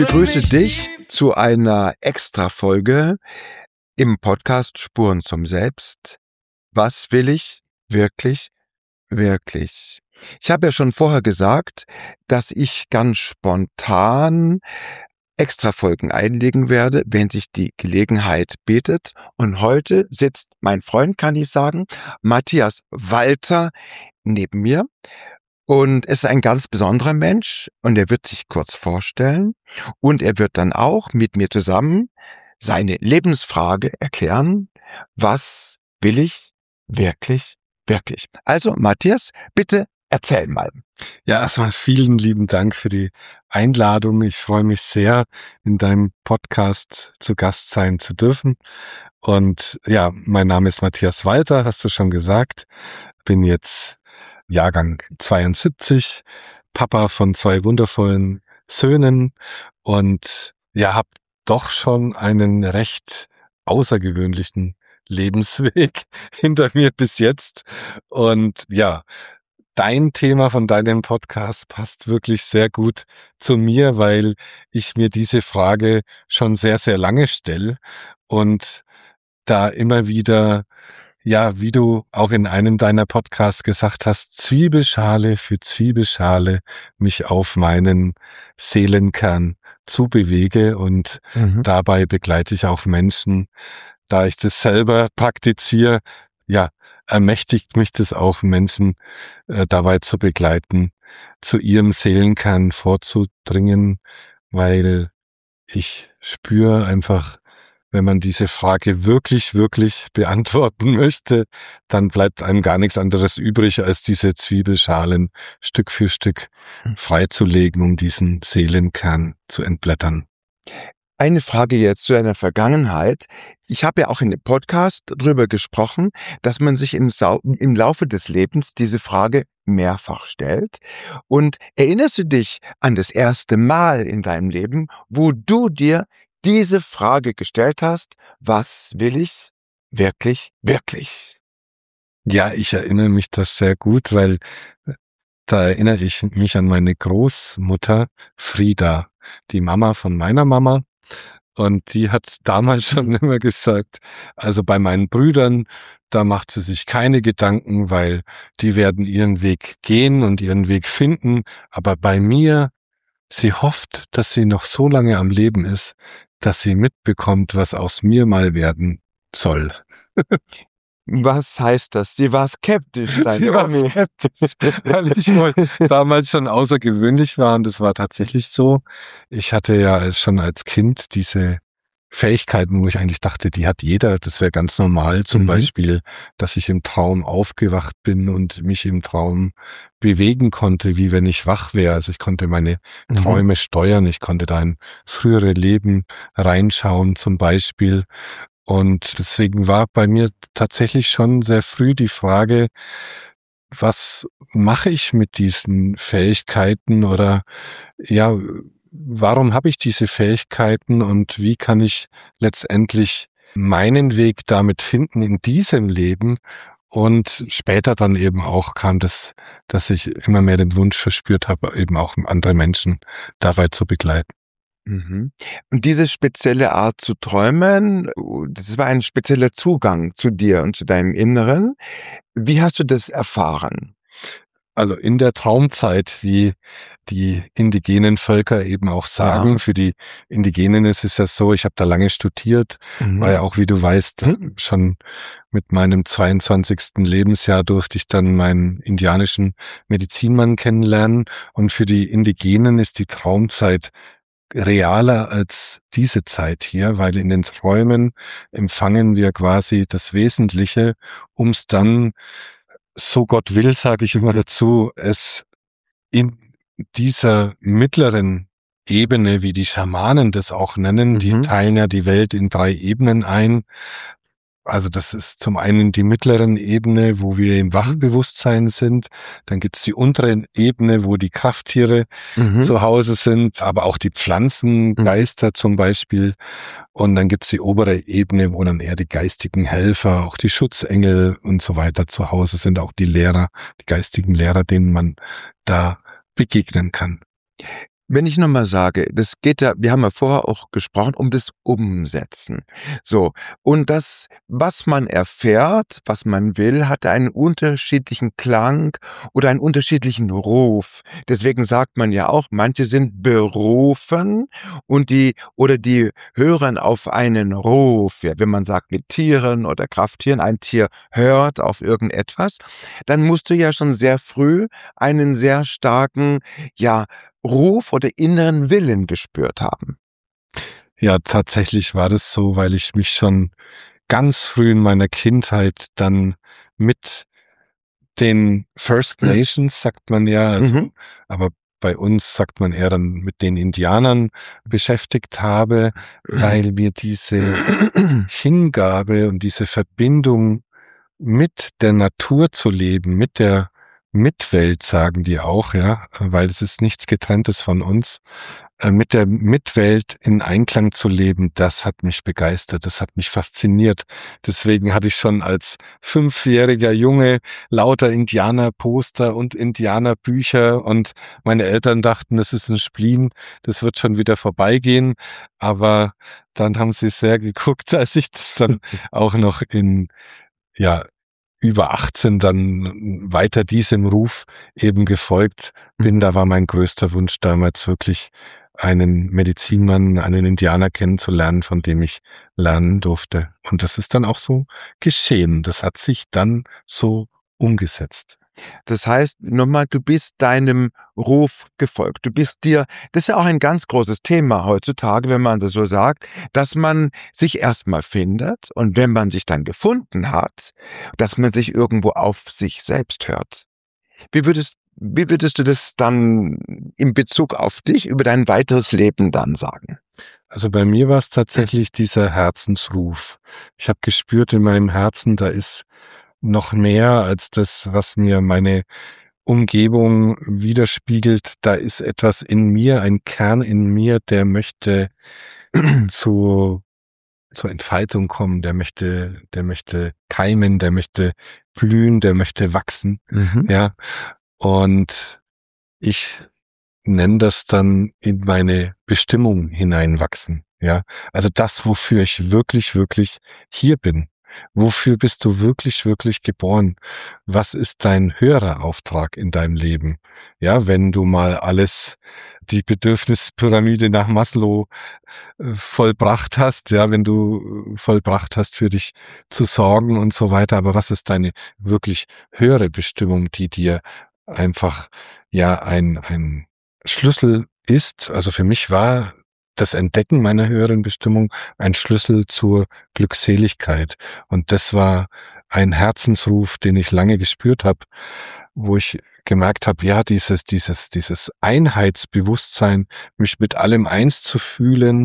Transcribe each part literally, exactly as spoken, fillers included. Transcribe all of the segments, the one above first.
begrüße dich zu einer Extra-Folge im Podcast Spuren zum Selbst. Was will ich wirklich, wirklich? Ich habe ja schon vorher gesagt, dass ich ganz spontan Extra-Folgen einlegen werde, wenn sich die Gelegenheit bietet. Und heute sitzt mein Freund, kann ich sagen, Matthias Walter neben mir. Und es ist ein ganz besonderer Mensch und er wird sich kurz vorstellen und er wird dann auch mit mir zusammen seine Lebensfrage erklären, was will ich wirklich, wirklich? Also Matthias, bitte erzähl mal. Ja, erstmal vielen lieben Dank für die Einladung. Ich freue mich sehr, in deinem Podcast zu Gast sein zu dürfen. Und ja, mein Name ist Matthias Walter, hast du schon gesagt. Bin jetzt Jahrgang zweiundsiebzig, Papa von zwei wundervollen Söhnen und ja, habe doch schon einen recht außergewöhnlichen Lebensweg hinter mir bis jetzt. Und ja, dein Thema von deinem Podcast passt wirklich sehr gut zu mir, weil ich mir diese Frage schon sehr, sehr lange stelle und da immer wieder, ja, wie du auch in einem deiner Podcasts gesagt hast, Zwiebelschale für Zwiebelschale mich auf meinen Seelenkern zubewege und mhm. dabei begleite ich auch Menschen. Da ich das selber praktiziere, ja, ermächtigt mich das auch, Menschen äh, dabei zu begleiten, zu ihrem Seelenkern vorzudringen, weil ich spüre einfach, wenn man diese Frage wirklich, wirklich beantworten möchte, dann bleibt einem gar nichts anderes übrig, als diese Zwiebelschalen Stück für Stück freizulegen, um diesen Seelenkern zu entblättern. Eine Frage jetzt zu deiner Vergangenheit. Ich habe ja auch in dem Podcast drüber gesprochen, dass man sich im, Sau- im Laufe des Lebens diese Frage mehrfach stellt. Und erinnerst du dich an das erste Mal in deinem Leben, wo du dir diese Frage gestellt hast, was will ich wirklich, wirklich? Ja, ich erinnere mich das sehr gut, weil da erinnere ich mich an meine Großmutter Frieda, die Mama von meiner Mama. Und die hat damals schon immer gesagt, also bei meinen Brüdern, da macht sie sich keine Gedanken, weil die werden ihren Weg gehen und ihren Weg finden. Aber bei mir, sie hofft, dass sie noch so lange am Leben ist, dass sie mitbekommt, was aus mir mal werden soll. Was heißt das? Sie war skeptisch, deine Sie war Omi. skeptisch, weil ich wohl damals schon außergewöhnlich war und das war tatsächlich so. Ich hatte ja schon als Kind diese Fähigkeiten, wo ich eigentlich dachte, die hat jeder, das wäre ganz normal. Zum mhm. Beispiel, dass ich im Traum aufgewacht bin und mich im Traum bewegen konnte, wie wenn ich wach wäre. Also ich konnte meine mhm. Träume steuern, ich konnte da in frühere Leben reinschauen zum Beispiel. Und deswegen war bei mir tatsächlich schon sehr früh die Frage, was mache ich mit diesen Fähigkeiten oder ja, warum habe ich diese Fähigkeiten und wie kann ich letztendlich meinen Weg damit finden in diesem Leben? Und später dann eben auch kam das, dass ich immer mehr den Wunsch verspürt habe, eben auch andere Menschen dabei zu begleiten. Mhm. Und diese spezielle Art zu träumen, das war ein spezieller Zugang zu dir und zu deinem Inneren. Wie hast du das erfahren? Also in der Traumzeit, wie die indigenen Völker eben auch sagen. Ja. Für die Indigenen ist es ja so, ich habe da lange studiert, mhm. war ja auch, wie du weißt, mhm. schon mit meinem zweiundzwanzigsten Lebensjahr durfte ich dann meinen indianischen Medizinmann kennenlernen. Und für die Indigenen ist die Traumzeit realer als diese Zeit hier, weil in den Träumen empfangen wir quasi das Wesentliche, um es dann, so Gott will, sage ich immer dazu, es in dieser mittleren Ebene, wie die Schamanen das auch nennen, mhm. die teilen ja die Welt in drei Ebenen ein. Also das ist zum einen die mittleren Ebene, wo wir im Wachbewusstsein sind. Dann gibt's die untere Ebene, wo die Krafttiere mhm. zu Hause sind, aber auch die Pflanzengeister mhm. zum Beispiel. Und dann gibt's die obere Ebene, wo dann eher die geistigen Helfer, auch die Schutzengel und so weiter zu Hause sind, auch die Lehrer, die geistigen Lehrer, denen man da begegnen kann. Wenn ich nochmal sage, das geht ja, wir haben ja vorher auch gesprochen, um das Umsetzen. So. Und das, was man erfährt, was man will, hat einen unterschiedlichen Klang oder einen unterschiedlichen Ruf. Deswegen sagt man ja auch, manche sind berufen und die, oder die hören auf einen Ruf. Ja, wenn man sagt mit Tieren oder Krafttieren, ein Tier hört auf irgendetwas, dann musst du ja schon sehr früh einen sehr starken, ja, Ruf oder inneren Willen gespürt haben. Ja, tatsächlich war das so, weil ich mich schon ganz früh in meiner Kindheit dann mit den First Nations, sagt man ja, also, mhm. aber bei uns sagt man eher dann mit den Indianern beschäftigt habe, weil mir diese Hingabe und diese Verbindung mit der Natur zu leben, mit der Mitwelt, sagen die auch, ja, weil es ist nichts Getrenntes von uns, mit der Mitwelt in Einklang zu leben, das hat mich begeistert, das hat mich fasziniert. Deswegen hatte ich schon als fünfjähriger Junge lauter Indianerposter und Indianerbücher und meine Eltern dachten, das ist ein Spleen, das wird schon wieder vorbeigehen, aber dann haben sie sehr geguckt, als ich das dann auch noch in, ja, über achtzehn dann weiter diesem Ruf eben gefolgt bin. Da war mein größter Wunsch damals wirklich, einen Medizinmann, einen Indianer kennenzulernen, von dem ich lernen durfte. Und das ist dann auch so geschehen. Das hat sich dann so umgesetzt. Das heißt, nochmal, du bist deinem Ruf gefolgt. Du bist dir, das ist ja auch ein ganz großes Thema heutzutage, wenn man das so sagt, dass man sich erstmal findet und wenn man sich dann gefunden hat, dass man sich irgendwo auf sich selbst hört. Wie würdest, wie würdest du das dann in Bezug auf dich über dein weiteres Leben dann sagen? Also bei mir war es tatsächlich dieser Herzensruf. Ich habe gespürt in meinem Herzen, da ist noch mehr als das, was mir meine Umgebung widerspiegelt. Da ist etwas in mir, ein Kern in mir, der möchte zu, zur Entfaltung kommen, der möchte, der möchte keimen, der möchte blühen, der möchte wachsen. Mhm. Ja. Und ich nenne das dann in meine Bestimmung hineinwachsen. Ja. Also das, wofür ich wirklich, wirklich hier bin. Wofür bist du wirklich, wirklich geboren? Was ist dein höherer Auftrag in deinem Leben? Ja, wenn du mal alles, die Bedürfnispyramide nach Maslow äh, vollbracht hast, ja, wenn du vollbracht hast, für dich zu sorgen und so weiter. Aber was ist deine wirklich höhere Bestimmung, die dir einfach, ja, ein, ein Schlüssel ist? Also für mich war das Entdecken meiner höheren Bestimmung ein Schlüssel zur Glückseligkeit. Und das war ein Herzensruf, den ich lange gespürt habe, wo ich gemerkt habe, ja, dieses, dieses, dieses Einheitsbewusstsein, mich mit allem eins zu fühlen,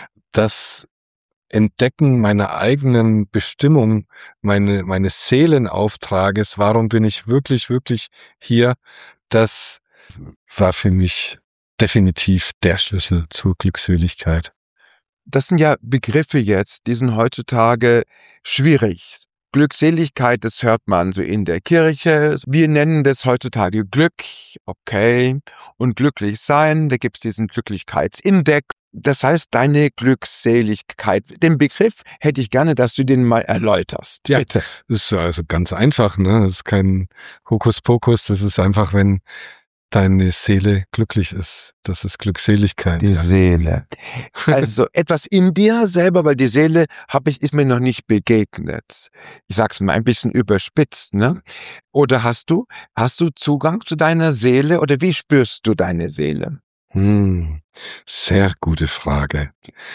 das Entdecken meiner eigenen Bestimmung, meine, meines Seelenauftrages, warum bin ich wirklich, wirklich hier, das war für mich definitiv der Schlüssel zur Glückseligkeit. Das sind ja Begriffe jetzt, die sind heutzutage schwierig. Glückseligkeit, das hört man so in der Kirche. Wir nennen das heutzutage Glück, okay. Und glücklich sein, da gibt's diesen Glücklichkeitsindex. Das heißt, deine Glückseligkeit, den Begriff hätte ich gerne, dass du den mal erläuterst. Ja, bitte. Das ist also ganz einfach, ne? Das ist kein Hokuspokus, das ist einfach, wenn deine Seele glücklich ist. Das ist Glückseligkeit. Die ja. Seele. Also etwas in dir selber, weil die Seele habe ich, ist mir noch nicht begegnet. Ich sag's mal ein bisschen überspitzt, ne? Oder hast du, hast du Zugang zu deiner Seele oder wie spürst du deine Seele? Hm, sehr gute Frage.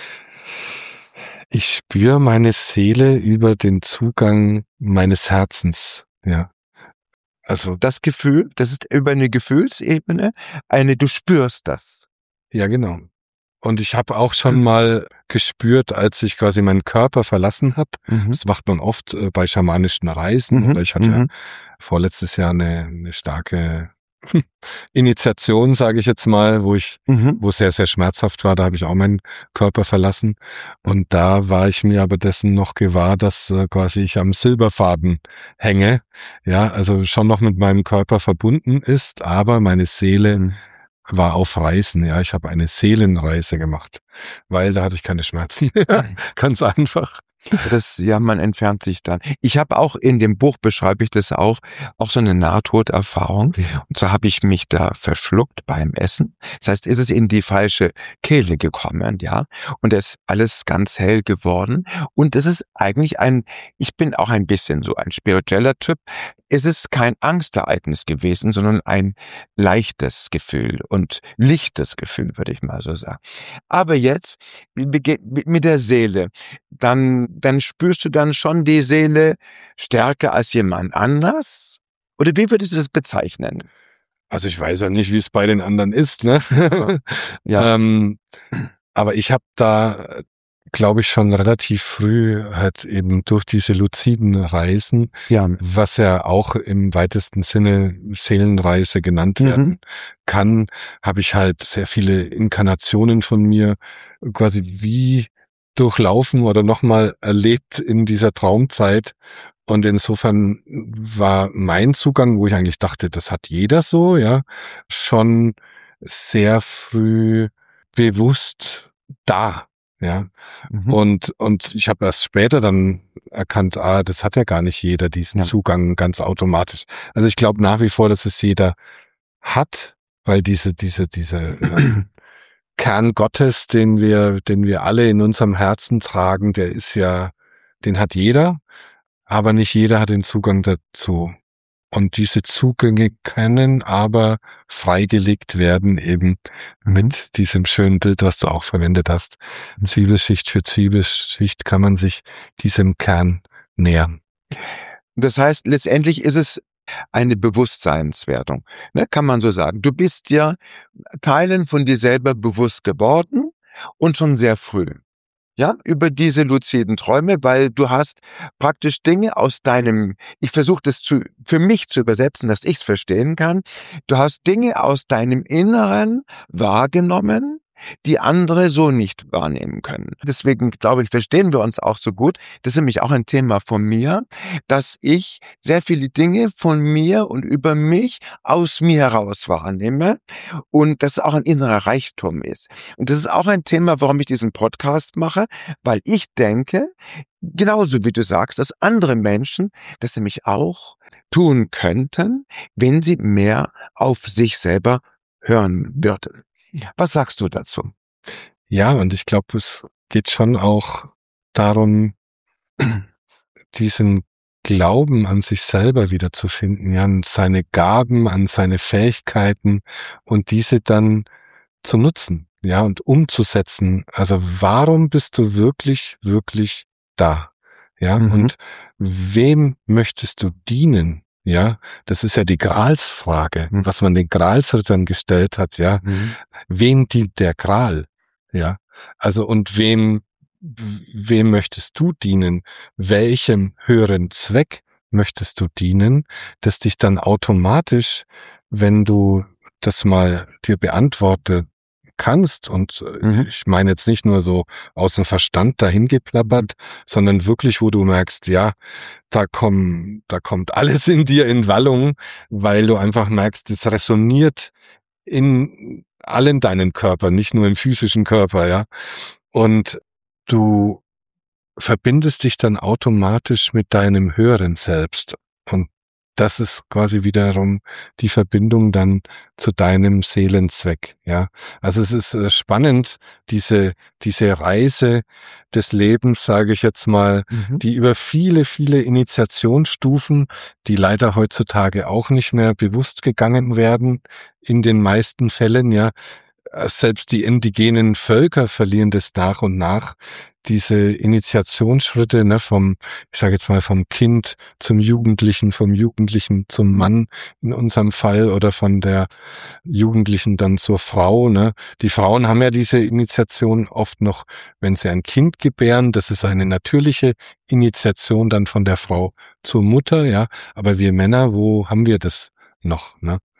Ich spüre meine Seele über den Zugang meines Herzens, ja. Also das Gefühl, das ist über eine Gefühlsebene, eine, du spürst das. Ja, genau. Und ich habe auch schon mal gespürt, als ich quasi meinen Körper verlassen habe. Mhm. Das macht man oft äh, bei schamanischen Reisen. Mhm. Oder ich hatte mhm. ja vorletztes Jahr eine, eine starke Initiation, sage ich jetzt mal, wo ich, mhm. wo sehr, sehr schmerzhaft war. Da habe ich auch meinen Körper verlassen. Und da war ich mir aber dessen noch gewahr, dass äh, quasi ich am Silberfaden hänge. Ja, also schon noch mit meinem Körper verbunden ist, aber meine Seele mhm. war auf Reisen, ja. Ich habe eine Seelenreise gemacht, weil da hatte ich keine Schmerzen. Ganz einfach. Das, ja, man entfernt sich dann. Ich habe auch in dem Buch, beschreibe ich das auch, auch so eine Nahtoderfahrung. Und so habe ich mich da verschluckt beim Essen. Das heißt, ist es in die falsche Kehle gekommen, ja. Und es ist alles ganz hell geworden. Und es ist eigentlich ein, ich bin auch ein bisschen so ein spiritueller Typ. Es ist kein Angstereignis gewesen, sondern ein leichtes Gefühl und lichtes Gefühl, würde ich mal so sagen. Aber jetzt, mit der Seele, dann, dann spürst du dann schon die Seele stärker als jemand anders? Oder wie würdest du das bezeichnen? Also ich weiß ja nicht, wie es bei den anderen ist, ne? Ja. ähm, aber ich habe da, glaube ich, schon relativ früh halt eben durch diese luziden Reisen, Ja. was ja auch im weitesten Sinne Seelenreise genannt Mhm. werden kann, habe ich halt sehr viele Inkarnationen von mir quasi wie durchlaufen oder nochmal erlebt in dieser Traumzeit. Und insofern war mein Zugang, wo ich eigentlich dachte, das hat jeder so, ja, schon sehr früh bewusst da, ja. Mhm. Und, und ich habe erst später dann erkannt, ah, das hat ja gar nicht jeder, diesen Ja. Zugang ganz automatisch. Also ich glaube nach wie vor, dass es jeder hat, weil diese, diese, diese äh, Kern Gottes, den wir, den wir alle in unserem Herzen tragen, der ist ja, den hat jeder, aber nicht jeder hat den Zugang dazu. Und diese Zugänge können aber freigelegt werden eben Mhm. mit diesem schönen Bild, was du auch verwendet hast. Zwiebelschicht für Zwiebelschicht kann man sich diesem Kern nähern. Das heißt, letztendlich ist es eine Bewusstseinswertung, ne, kann man so sagen. Du bist ja Teilen von dir selber bewusst geworden und schon sehr früh. Ja, über diese luziden Träume, weil du hast praktisch Dinge aus deinem, ich versuche das zu, für mich zu übersetzen, dass ich es verstehen kann. Du hast Dinge aus deinem Inneren wahrgenommen, die andere so nicht wahrnehmen können. Deswegen, glaube ich, verstehen wir uns auch so gut. Das ist nämlich auch ein Thema von mir, dass ich sehr viele Dinge von mir und über mich aus mir heraus wahrnehme und dass es auch ein innerer Reichtum ist. Und das ist auch ein Thema, warum ich diesen Podcast mache, weil ich denke, genauso wie du sagst, dass andere Menschen das nämlich auch tun könnten, wenn sie mehr auf sich selber hören würden. Was sagst du dazu? Ja, und ich glaube, es geht schon auch darum, diesen Glauben an sich selber wiederzufinden, ja, an seine Gaben, an seine Fähigkeiten und diese dann zu nutzen, ja, und umzusetzen. Also warum bist du wirklich, wirklich da? Ja, Mhm. und wem möchtest du dienen? Ja, das ist ja die Gralsfrage, Mhm. was man den Gralsrittern gestellt hat, ja. Mhm. Wem dient der Gral? Ja, also und wem, wem möchtest du dienen? Welchem höheren Zweck möchtest du dienen, das dich dann automatisch, wenn du das mal dir beantworten kannst, und Mhm. ich meine jetzt nicht nur so aus dem Verstand dahin geplappert, sondern wirklich, wo du merkst, ja, da kommen, da kommt alles in dir in Wallung, weil du einfach merkst, es resoniert in allen deinen Körpern, nicht nur im physischen Körper, ja. Und du verbindest dich dann automatisch mit deinem höheren Selbst. Und das ist quasi wiederum die Verbindung dann zu deinem Seelenzweck, ja. Also es ist spannend, diese, diese Reise des Lebens, sage ich jetzt mal, Mhm. die über viele, viele Initiationsstufen, die leider heutzutage auch nicht mehr bewusst gegangen werden, in den meisten Fällen, ja. Selbst die indigenen Völker verlieren das nach und nach, diese Initiationsschritte, ne, vom, ich sage jetzt mal, vom Kind zum Jugendlichen, vom Jugendlichen zum Mann in unserem Fall oder von der Jugendlichen dann zur Frau, ne. Die Frauen haben ja diese Initiation oft noch, wenn sie ein Kind gebären, das ist eine natürliche Initiation dann von der Frau zur Mutter, ja. Aber wir Männer, wo haben wir das noch, ne?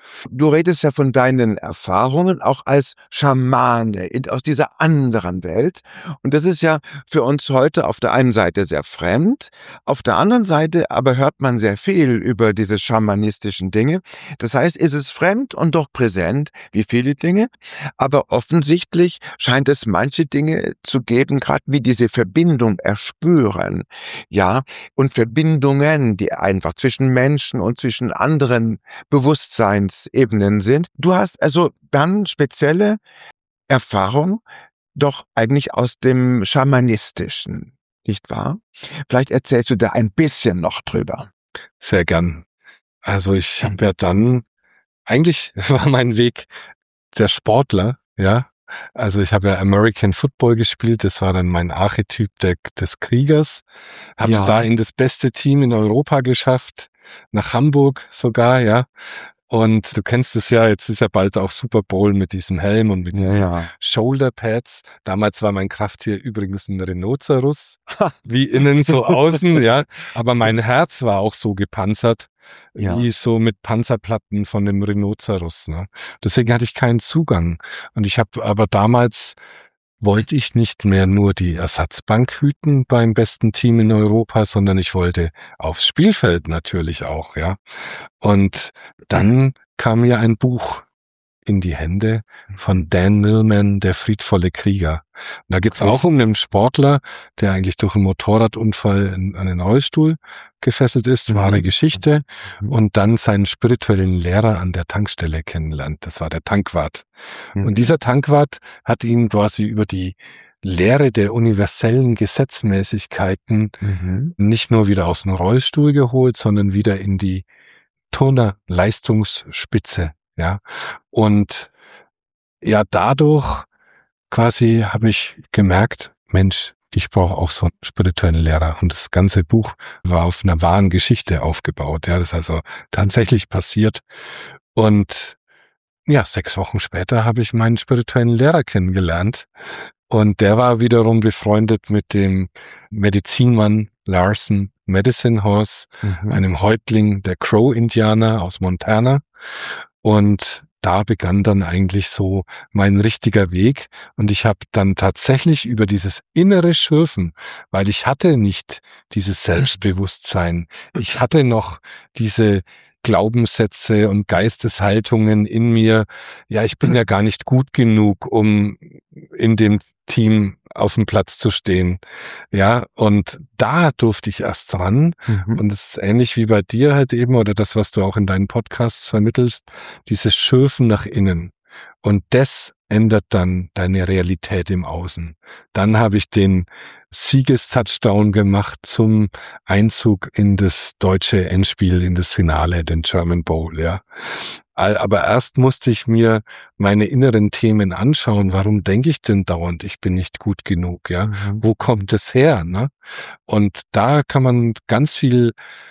Du redest ja von deinen Erfahrungen auch als Schamane in, aus dieser anderen Welt. Und das ist ja für uns heute auf der einen Seite sehr fremd, auf der anderen Seite aber hört man sehr viel über diese schamanistischen Dinge. Das heißt, ist es fremd und doch präsent, wie viele Dinge. Aber offensichtlich scheint es manche Dinge zu geben, gerade wie diese Verbindung erspüren. Ja, und Verbindungen, die einfach zwischen Menschen und zwischen anderen Bewusstseinsebenen sind. Du hast also dann spezielle Erfahrung doch eigentlich aus dem Schamanistischen, nicht wahr? Vielleicht erzählst du da ein bisschen noch drüber. Sehr gern. Also ich habe ja dann, eigentlich war mein Weg der Sportler, ja. Also ich habe ja American Football gespielt, das war dann mein Archetyp der, des Kriegers. Habe es Ja. da in das beste Team in Europa geschafft, nach Hamburg sogar, ja. Und du kennst es ja, jetzt ist ja bald auch Super Bowl mit diesem Helm und mit Ja, diesen ja. Shoulderpads. Damals war mein Krafttier übrigens ein Rhinoceros, wie innen so außen, ja. Aber mein Herz war auch so gepanzert, Ja. wie so mit Panzerplatten von dem Rhinoceros. Ne? Deswegen hatte ich keinen Zugang. Und ich habe aber damals wollte ich nicht mehr nur die Ersatzbank hüten beim besten Team in Europa, sondern ich wollte aufs Spielfeld natürlich auch, ja. Und dann kam mir ein Buch in die Hände von Dan Millman, Der friedvolle Krieger. Und da geht's Okay. auch um einen Sportler, der eigentlich durch einen Motorradunfall in einen Rollstuhl gefesselt ist, Mhm. wahre Geschichte, Mhm. und dann seinen spirituellen Lehrer an der Tankstelle kennenlernt. Das war der Tankwart. Mhm. Und dieser Tankwart hat ihn quasi über die Lehre der universellen Gesetzmäßigkeiten Mhm. nicht nur wieder aus dem Rollstuhl geholt, sondern wieder in die Turner-Leistungsspitze, ja. Und ja, dadurch quasi habe ich gemerkt, Mensch, ich brauche auch so einen spirituellen Lehrer. Und das ganze Buch war auf einer wahren Geschichte aufgebaut. Ja, das ist also tatsächlich passiert. Und ja, sechs Wochen später habe ich meinen spirituellen Lehrer kennengelernt. Und der war wiederum befreundet mit dem Medizinmann Larson Medicine Horse, Mhm. einem Häuptling der Crow-Indianer aus Montana. Und da begann dann eigentlich so mein richtiger Weg. Und ich habe dann tatsächlich über dieses innere Schürfen, weil ich hatte nicht dieses Selbstbewusstsein, ich hatte noch diese Glaubenssätze und Geisteshaltungen in mir. Ja, ich bin ja gar nicht gut genug, um in dem Team auf dem Platz zu stehen. Ja, und da durfte ich erst ran. Mhm. Und es ist ähnlich wie bei dir halt eben, oder das, was du auch in deinen Podcasts vermittelst, dieses Schürfen nach innen. Und das ändert dann deine Realität im Außen. Dann habe ich den Siegestouchdown gemacht zum Einzug in das deutsche Endspiel, in das Finale, den German Bowl, ja. Aber erst musste ich mir meine inneren Themen anschauen. Warum denke ich denn dauernd, ich bin nicht gut genug, ja? Mhm. Wo kommt es her, ne? Und da kann man ganz viel,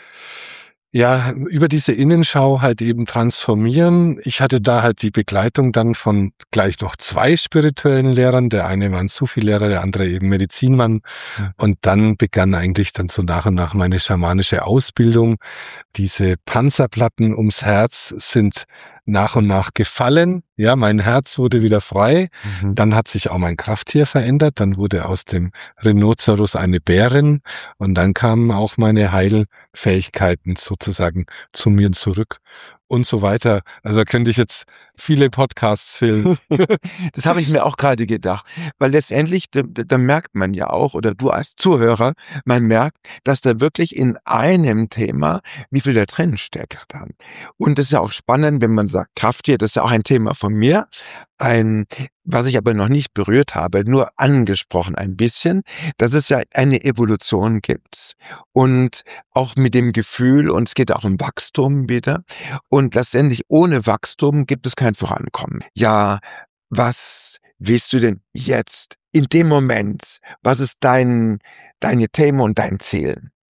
ja, über diese Innenschau halt eben transformieren. Ich hatte da halt die Begleitung dann von gleich noch zwei spirituellen Lehrern. Der eine war ein Sufi-Lehrer, der andere eben Medizinmann. Mhm. Und dann begann eigentlich dann so nach und nach meine schamanische Ausbildung. Diese Panzerplatten ums Herz sind nach und nach gefallen. Ja, mein Herz wurde wieder frei. Mhm. Dann hat sich auch mein Krafttier verändert. Dann wurde aus dem Rhinoceros eine Bärin. Und dann kamen auch meine Heilfähigkeiten sozusagen zu mir zurück und so weiter. Also da könnte ich jetzt viele Podcasts füllen. Das habe ich mir auch gerade gedacht, weil letztendlich, da, da merkt man ja auch, oder du als Zuhörer, man merkt, dass da wirklich in einem Thema, wie viel da drin steckt dann. Und das ist ja auch spannend, wenn man sagt, Krafttier, das ist ja auch ein Thema von mir, ein, was ich aber noch nicht berührt habe, nur angesprochen ein bisschen, dass es ja eine Evolution gibt und auch mit dem Gefühl, und es geht auch um Wachstum wieder, und letztendlich ohne Wachstum gibt es kein Vorankommen. Ja, was willst du denn jetzt, in dem Moment, was ist dein, deine Themen und dein Ziel?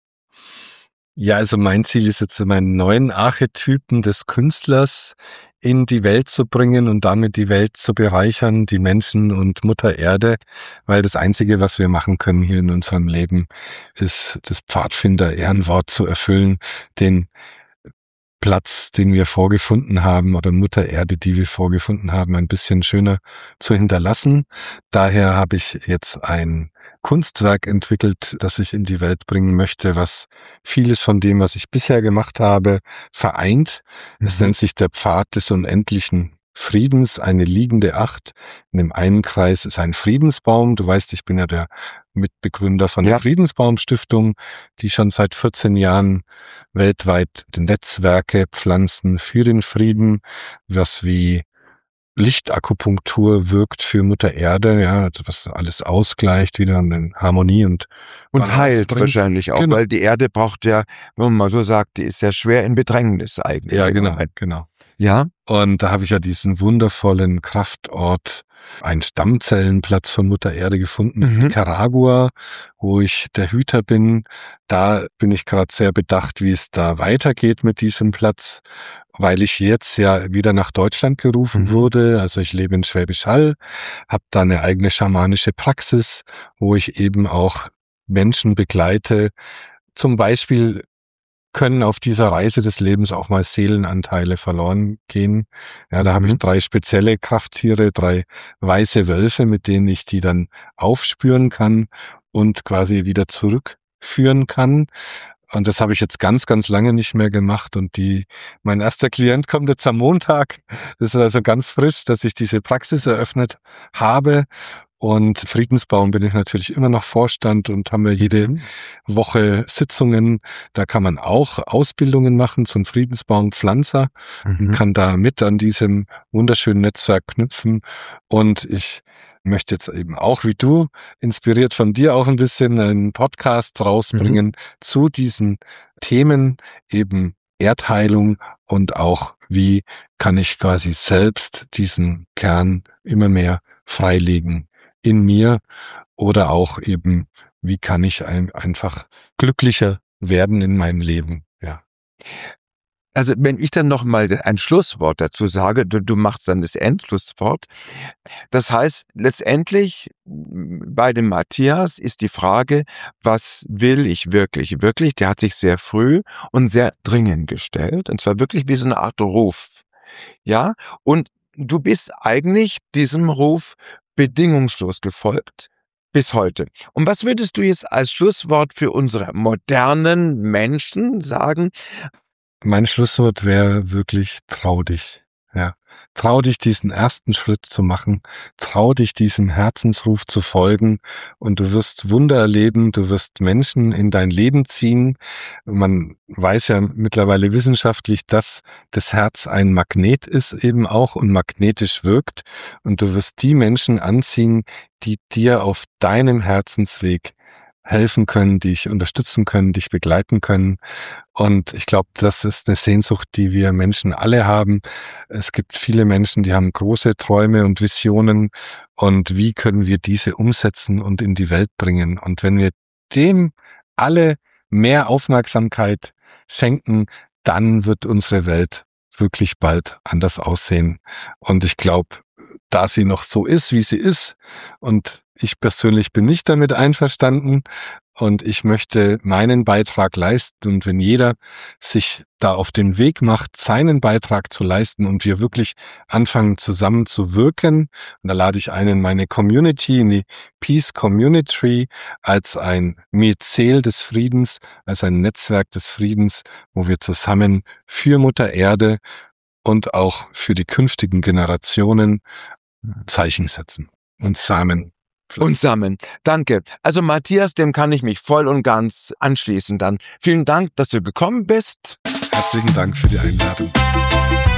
Ja, also mein Ziel ist jetzt, meinen neuen Archetypen des Künstlers in die Welt zu bringen und damit die Welt zu bereichern, die Menschen und Mutter Erde, weil das Einzige, was wir machen können hier in unserem Leben, ist das Pfadfinder-Ehrenwort zu erfüllen, den Platz, den wir vorgefunden haben, oder Mutter Erde, die wir vorgefunden haben, ein bisschen schöner zu hinterlassen. Daher habe ich jetzt ein Kunstwerk entwickelt, das ich in die Welt bringen möchte, was vieles von dem, was ich bisher gemacht habe, vereint. Mhm. Es nennt sich der Pfad des unendlichen Friedens, eine liegende Acht. In dem einen Kreis ist ein Friedensbaum. Du weißt, ich bin ja der Mitbegründer von der ja. Friedensbaum-Stiftung, die schon seit vierzehn Jahren weltweit Netzwerke pflanzen für den Frieden, was wie Lichtakupunktur wirkt für Mutter Erde, ja, was alles ausgleicht, wieder in Harmonie und und heilt bringt. Wahrscheinlich auch, genau. Weil die Erde braucht ja, wenn man mal so sagt, die ist ja schwer in Bedrängnis eigentlich. Ja, genau, genau. Ja. Und da habe ich ja diesen wundervollen Kraftort, einen Stammzellenplatz von Mutter Erde gefunden, mhm. Nicaragua, wo ich der Hüter bin. Da bin ich gerade sehr bedacht, wie es da weitergeht mit diesem Platz, weil ich jetzt ja wieder nach Deutschland gerufen mhm. wurde. Also ich lebe in Schwäbisch Hall, habe da eine eigene schamanische Praxis, wo ich eben auch Menschen begleite. Zum Beispiel können auf dieser Reise des Lebens auch mal Seelenanteile verloren gehen. Ja, da mhm. habe ich drei spezielle Krafttiere, drei weiße Wölfe, mit denen ich die dann aufspüren kann und quasi wieder zurückführen kann. Und das habe ich jetzt ganz, ganz lange nicht mehr gemacht. Und die, mein erster Klient kommt jetzt am Montag. Das ist also ganz frisch, dass ich diese Praxis eröffnet habe. Und Friedensbaum bin ich natürlich immer noch Vorstand und haben wir jede mhm. Woche Sitzungen. Da kann man auch Ausbildungen machen zum Friedensbaumpflanzer, mhm. kann da mit an diesem wunderschönen Netzwerk knüpfen. Und ich möchte jetzt eben auch, wie du, inspiriert von dir auch ein bisschen einen Podcast rausbringen mhm. zu diesen Themen, eben Erdheilung und auch, wie kann ich quasi selbst diesen Kern immer mehr freilegen in mir, oder auch eben, wie kann ich ein, einfach glücklicher werden in meinem Leben, ja. Also wenn ich dann noch mal ein Schlusswort dazu sage, du, du machst dann das Endschlusswort. Das heißt, letztendlich bei dem Matthias ist die Frage, was will ich wirklich, wirklich? Der hat sich sehr früh und sehr dringend gestellt, und zwar wirklich wie so eine Art Ruf. Ja, und du bist eigentlich diesem Ruf bedingungslos gefolgt bis heute. Und was würdest du jetzt als Schlusswort für unsere modernen Menschen sagen? Mein Schlusswort wäre wirklich: trau dich. Ja, trau dich, diesen ersten Schritt zu machen. Trau dich, diesem Herzensruf zu folgen, und du wirst Wunder erleben. Du wirst Menschen in dein Leben ziehen. Man weiß ja mittlerweile wissenschaftlich, dass das Herz ein Magnet ist eben auch und magnetisch wirkt. Und du wirst die Menschen anziehen, die dir auf deinem Herzensweg helfen können, dich unterstützen können, dich begleiten können. Und ich glaube, das ist eine Sehnsucht, die wir Menschen alle haben. Es gibt viele Menschen, die haben große Träume und Visionen. Und wie können wir diese umsetzen und in die Welt bringen? Und wenn wir dem alle mehr Aufmerksamkeit schenken, dann wird unsere Welt wirklich bald anders aussehen. Und ich glaube, da sie noch so ist, wie sie ist, und ich persönlich bin nicht damit einverstanden, und ich möchte meinen Beitrag leisten, und wenn jeder sich da auf den Weg macht, seinen Beitrag zu leisten, und wir wirklich anfangen zusammen zu wirken, und da lade ich ein in meine Community, in die Peace Community, als ein Myzel des Friedens, als ein Netzwerk des Friedens, wo wir zusammen für Mutter Erde und auch für die künftigen Generationen Zeichen setzen und Samen. Und Samen. Danke. Also Matthias, dem kann ich mich voll und ganz anschließen dann. Vielen Dank, dass du gekommen bist. Herzlichen Dank für die Einladung.